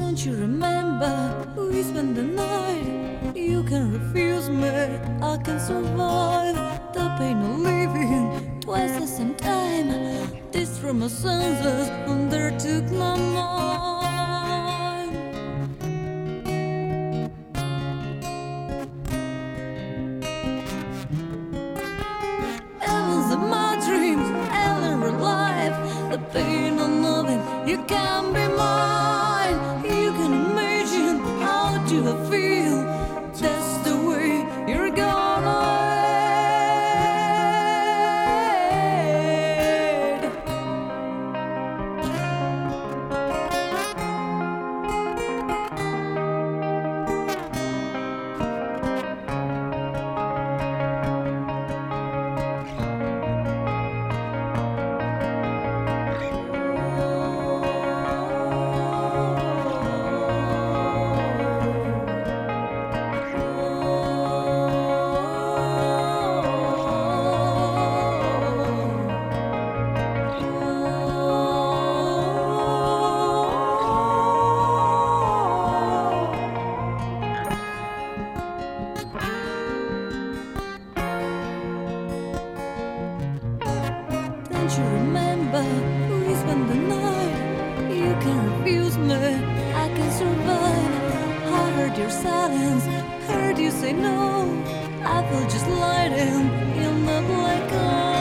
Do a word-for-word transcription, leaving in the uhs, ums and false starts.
Don't you remember we spent the night? You can refuse me, I can survive the pain of living twice the same time. This from my senses under took my mind. Heavens of my dreams, Ellen real life, the pain of loving, you can be mine. You can imagine how do I feel. That's the way you're gonna end. Don't you remember we spent the night? You can refuse me, I can survive. I heard your silence, heard you say no. I felt just lying in the black eye.